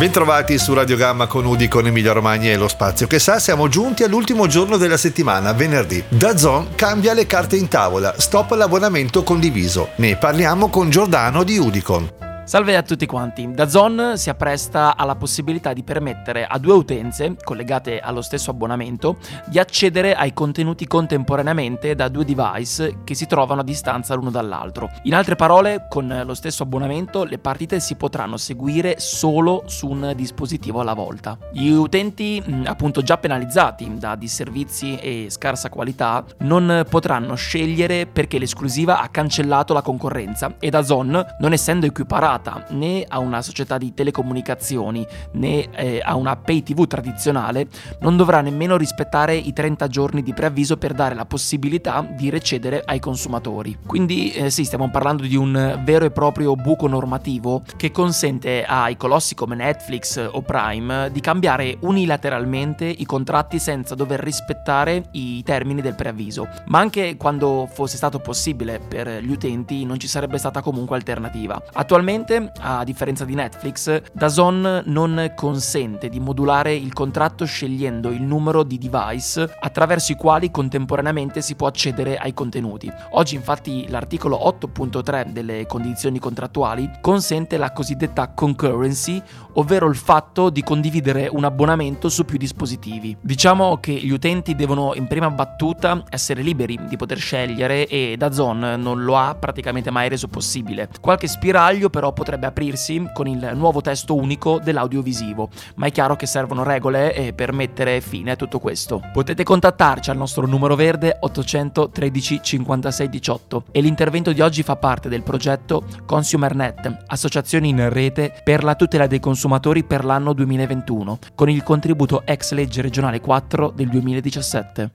Bentrovati su Radio Gamma con Udi, con Emilia Romagna e lo spazio che sa. Siamo giunti all'ultimo giorno della settimana, venerdì. DAZN cambia le carte in tavola, stop l'abbonamento condiviso. Ne parliamo con Giordano di Udicon. Salve a tutti quanti. DAZN si appresta alla possibilità di permettere a due utenze collegate allo stesso abbonamento di accedere ai contenuti contemporaneamente da due device che si trovano a distanza l'uno dall'altro. In altre parole, con lo stesso abbonamento le partite si potranno seguire solo su un dispositivo alla volta. Gli utenti, appunto già penalizzati da disservizi e scarsa qualità, non potranno scegliere perché l'esclusiva ha cancellato la concorrenza e DAZN, non essendo equiparata né a una società di telecomunicazioni né a una pay TV tradizionale, non dovrà nemmeno rispettare i 30 giorni di preavviso per dare la possibilità di recedere ai consumatori. Quindi sì, stiamo parlando di un vero e proprio buco normativo che consente ai colossi come Netflix o Prime di cambiare unilateralmente i contratti senza dover rispettare i termini del preavviso. Ma anche quando fosse stato possibile per gli utenti non ci sarebbe stata comunque alternativa. Attualmente, a differenza di Netflix, DAZN non consente di modulare il contratto scegliendo il numero di device attraverso i quali contemporaneamente si può accedere ai contenuti. Oggi infatti l'articolo 8.3 delle condizioni contrattuali consente la cosiddetta concurrency, ovvero il fatto di condividere un abbonamento su più dispositivi. Diciamo che gli utenti devono in prima battuta essere liberi di poter scegliere e DAZN non lo ha praticamente mai reso possibile. Qualche spiraglio però potrebbe aprirsi con il nuovo testo unico dell'audiovisivo, ma è chiaro che servono regole per mettere fine a tutto questo. Potete contattarci al nostro numero verde 813 56 18 e l'intervento di oggi fa parte del progetto ConsumerNet, associazioni in rete per la tutela dei consumatori per l'anno 2021, con il contributo ex legge regionale 4 del 2017.